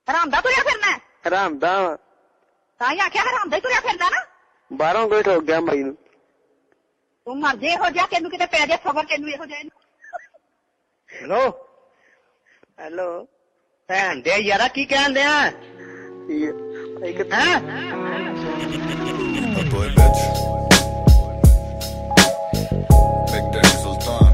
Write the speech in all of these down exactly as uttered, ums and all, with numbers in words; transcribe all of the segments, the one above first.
ਹਰਾਮ ਦਾ ਤੁਰਿਆ ਫਿਰਨਾ ਹਰਾਮ ਦਾ ਤਾਂ ਹੀ ਆਖਿਆ ਹਰਾਮ ਦਾ ਹੀ ਤੁਰਿਆ ਫਿਰਦਾ ਨਾ ਬਾਹਰੋਂ ਕੋਈ ਠੋਕ ਗਿਆ ਬਾਈ ਨੂੰ ਤੂੰ ਮਰ ਜੇ ਇਹੋ ਜਿਹਾ ਤੈਨੂੰ ਕਿਤੇ ਪੈ ਜਾ ਖਬਰ ਤੈਨੂੰ ਇਹੋ ਜਿਹਾ ਹੈਲੋ ਹੈਲੋ ਭੈਣ ਦੇ ਯਾਰਾ ਕੀ ਕਹਿਣ ਦਿਆ ਹੈ That boy bitch. Big Daddy Sultan.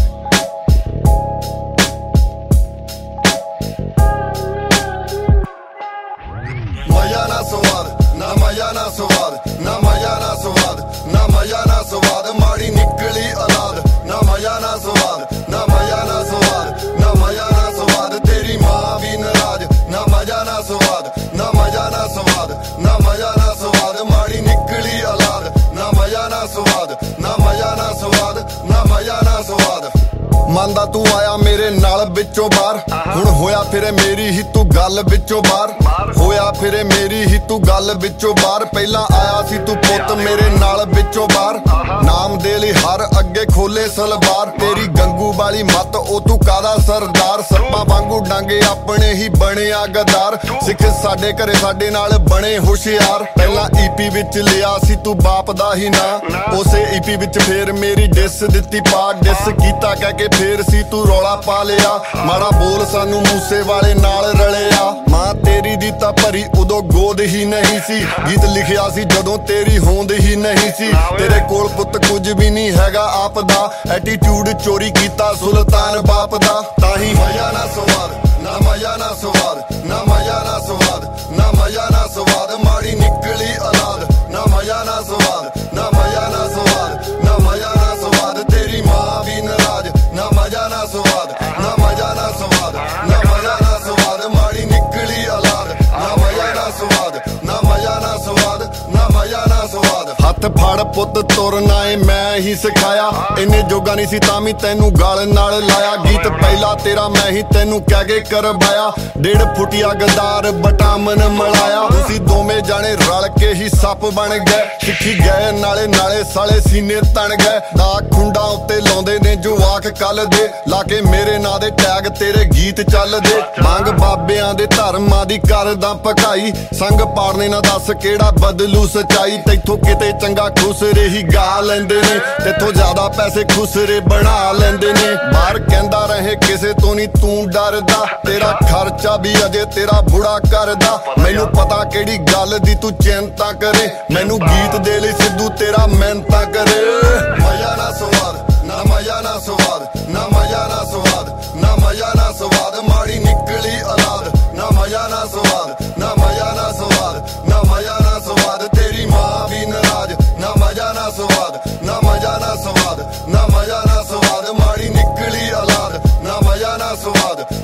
Maya na swad, na maya na swad, na maya na swad, na maya na swad, maadi nikli aulad, na maya na swad, na maya na swad, na maya na swad, teri maan bhi naraz, na maya na swad, na maya na swad, na maya na swad, maadi nikli aulad, na maya na swad, na maya na swad, na maya na swad. ਮੰਨਦਾ ਤੂੰ ਆਇਆ ਮੇਰੇ ਨਾਲ ਵਿੱਚੋਂ ਬਾਹਰ ਹੁਣ ਹੋਇਆ ਫਿਰੇ ਮੇਰੀ ਹੀ ਤੂੰ ਗੱਲ ਵਿੱਚੋਂ ਬਾਹਰ ਹੋਇਆ ਫਿਰੇ ਮੇਰੀ ਹੀ ਤੂੰ ਗੱਲ ਵਿੱਚੋਂ ਬਾਹਰ ਪਹਿਲਾਂ ਆਇਆ ਸੀ ਤੂੰ ਪੁੱਤ ਮੇਰੇ ਨਾਲ ਵਿੱਚੋਂ ਬਾਹਰ ਨਾਮ ਦੇ ਲਈ ਹਰ ਅੱਗੇ ਖੋਲੇ ਸਲਵਾਰ ਤੇਰੀ ਗੰਗੂ ਵਾਲੀ ਮੱਤ ਉਹ ਤੂੰ ਕਾਦਾ ਸਰਦਾਰ ਸੱਪਾਂ ਵਾਂਗੂ ਡਾਂਗੇ ਆਪਣੇ ਹੀ ਬਣਿਆ ਗਦਾਰ ਸਿੱਖ ਸਾਡੇ ਘਰੇ ਸਾਡੇ ਨਾਲ ਬਣੇ ਹੁਸ਼ਿਆਰ ਪਹਿਲਾਂ ਈਪੀ ਵਿੱਚ ਲਿਆ ਸੀ ਤੂੰ ਬਾਪ ਦਾ ਹੀ ਨਾਂ ਉਸੇ ਈਪੀ ਵਿੱਚ ਫੇਰ ਮੇਰੀ ਡਿਸ ਦਿੱਤੀ ਪਾ ਡਿਸ ਕੀਤਾ ਕਹਿ ਕੇ ਫੇਰ ਸੀ ਤੂੰ ਰੌਲਾ ਪਾ ਲਿਆ ਮਾੜਾ ਬੋਲ ਸਾਨੂੰ ਮੂਸੇ ਵਾਲੇ ਨਾਲ ਰਲਿਆ ਮਾਂ ਤੇਰੀ ਦੀ ਤਾਂ ਭਰੀ ਉਦੋਂ ਗੋਦ ਹੀ ਨਹੀਂ ਸੀ ਗੀਤ ਲਿਖਿਆ ਸੀ ਜਦੋਂ ਤੇਰੀ ਹੋਂਦ ਹੀ ਨਹੀਂ ਸੀ ਤੇਰੇ ਕੋਲ ਪੁੱਤ ਕੁਝ ਵੀ ਨਹੀਂ ਹੈਗਾ ਆਪ ਦਾ ਐਟੀਟਿਊਡ ਚੋਰੀ ਕੀਤਾ ਸੁਲਤਾਨ ਬਾਪ ਦਾ ਤਾਂ ਹੀ ਮਜ਼ਾ ਨਾ ਸਵਾਦ ਨਾ ਮਜ਼ਾ ਨਾ ਸਵਾਦ ਨਾ ਮਜ਼ਾ ਨਾ ਸਵਾਦ ਨਾ ਮਜ਼ਾ ਨਾ ਸਵਾਦ ਮਾੜੀ ਨਿਕਲੀ ਔਲਾਦ ਨਾ ਮਜ਼ਾ ਨਾ ਸਵਾਦ ਨਾ ਮਜ਼ਾ ਨਾ ਸਵਾਦ ਨਾ ਮਜ਼ਾ ਨਾ ਸਵਾਦ ਤੇਰੀ ਮਾਂ ਵੀ ਨਾਰਾਜ਼ ਨਾ ਮਜ਼ਾ ਨਾ ਸਵਾਦ ਨਾ ਮਜ਼ਾ ਨਾ ਸਵਾਦ ਨਾ ਮਜ਼ਾ ਨਾ ਸਵਾਦ ਮਾੜੀ ਨਿਕਲੀ ਔਲਾਦ ਨਾ ਮਜ਼ਾ ਨਾ ਸਵਾਦ ਨਾ ਮਜ਼ਾ ਨਾ ਸਵਾਦ ਨਾ ਮਜ਼ਾ ਨਾ ਸਵਾਦ ਹੱਥ ਫੜ ਪੁੱਤ ਤੁਰਨਾ ਏ ਮੈਂ ਹੀ ਸਿਖਾਇਆ ਇੰਨੇ ਜੋਗਾ ਨਹੀਂ ਸੀ ਤਾਂ ਵੀ ਤੈਨੂੰ ਗਲ ਨਾਲ ਲਾਇਆ ਗੀਤ ਪਹਿਲਾ ਤੇਰਾ ਮੈਂ ਹੀ ਤੈਨੂੰ ਕਹਿ ਕੇ ਕਰਵਾਇਆ ਡੇਢ ਫੁੱਟਿਆ ਗਦਾਰ ਬਟਾਮਨ ਮਲਾਇਆ ਤੁਸੀਂ ਦੋਵੇਂ ਜਾਣੇ ਰਲ ਕੇ ਹੀ ਸੱਪ ਬਣ ਗਏ ਸਿੱਖੀ ਗਏ ਨਾਲੇ ਨਾਲੇ ਸਾਲੇ ਸੀਨੇ ਤਣ ਗਏ ਦਾ ਖੁੰਡਾ ਉੱਤੇ ਲਾਉਂਦੇ ਨੇ ਜਵਾਕ ਕੱਲ ਦੇ ਲਾ ਕੇ ਮੇਰੇ ਨਾਂ ਦੇ ਟੈਗ ਤੇਰੇ ਗੀਤ ਚੱਲਦੇ ਮੰਗ ਬਾਬਿਆਂ ਦੇ ਧਰਮਾਂ ਦੀ ਕਰਦਾ ਭਕਾਈ ਸੰਗ ਪਾੜਨੇ ਨਾ ਦੱਸ ਕਿਹੜਾ ਬਦਲੂ ਸਚਾਈ ਤੈਥੋਂ ਕਿਤੇ ਚੰਗਾ ਖੁਸਰੇ ਹੀ ਗਾ ਲੈਂਦੇ ਨੇ ਤੇਥੋਂ ਜ਼ਿਆਦਾ ਪੈਸੇ ਖੁਸਰੇ ਬਣਾ ਲੈਂਦੇ ਨੇ ਬਾਹਰ ਕਹਿੰਦਾ ਰਹੇ ਕਿਸੇ ਤੋਂ ਨਹੀਂ ਤੂੰ ਡਰਦਾ ਤੇਰਾ ਖਰਚਾ ਵੀ ਅਜੇ ਤੇਰਾ ਬੁੜਾ ਕਰਦਾ ਮੈਨੂੰ ਪਤਾ ਕਿਹੜੀ ਗੱਲ ਦੀ ਤੂੰ ਚਿੰਤਾ ਕਰੇ ਮੈਨੂੰ ਗੀਤ ਦੇ ਲਈ ਸਿੱਧੂ ਤੇਰਾ ਮਿਹਨਤਾਂ ਕਰੇ ਮਜ਼ਾ ਨਾ ਸਵਾਦ ਨਾ ਮਜ਼ਾ ਨਾ ਸਵਾਦ ਨਾ ਮਜ਼ਾ ਨਾ ਸਵਾਦ ਨਾ ਮਜ਼ਾ ਨਾ ਸਵਾਦ ਮਾੜੀ ਨਿਕਲੀ ਔਲਾਦ ਨਾ ਮਜ਼ਾ ਨਾ ਸਵਾਦ ਨਾ ਮਜ਼ਾ ਨਾ ਸਵਾਦ ਨਾ ਮਜ਼ਾ ਨਾ ਸਵਾਦ ਤੇਰੀ ਮਾਂ ਵੀ ਨਾਰਾਜ਼ ਨਾ ਮਜ਼ਾ ਨਾ ਸਵਾਦ ਨਾ ਮਜ਼ਾ ਨਾ ਸਵਾਦ ਨਾ ਮਜ਼ਾ ਨਾ ਸਵਾਦ ਮਾੜੀ ਨਿਕਲੀ ਔਲਾਦ ਨਾ ਮਜ਼ਾ ਨਾ ਸਵਾਦ